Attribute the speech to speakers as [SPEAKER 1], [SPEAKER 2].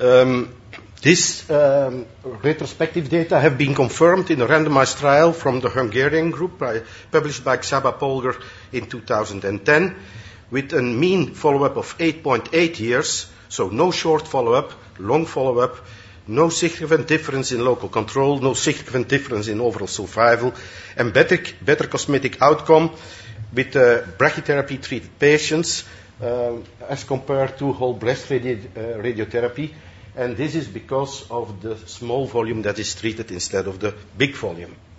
[SPEAKER 1] This retrospective data have been confirmed in a randomized trial from the Hungarian group published by Csaba Polgar in 2010 with a mean follow-up of 8.8 years, so no short follow-up, long follow-up, no significant difference in local control, no significant difference in overall survival, and better cosmetic outcome with brachytherapy-treated patients as compared to whole breast radiotherapy. And this is because of the small volume that is treated instead of the big volume.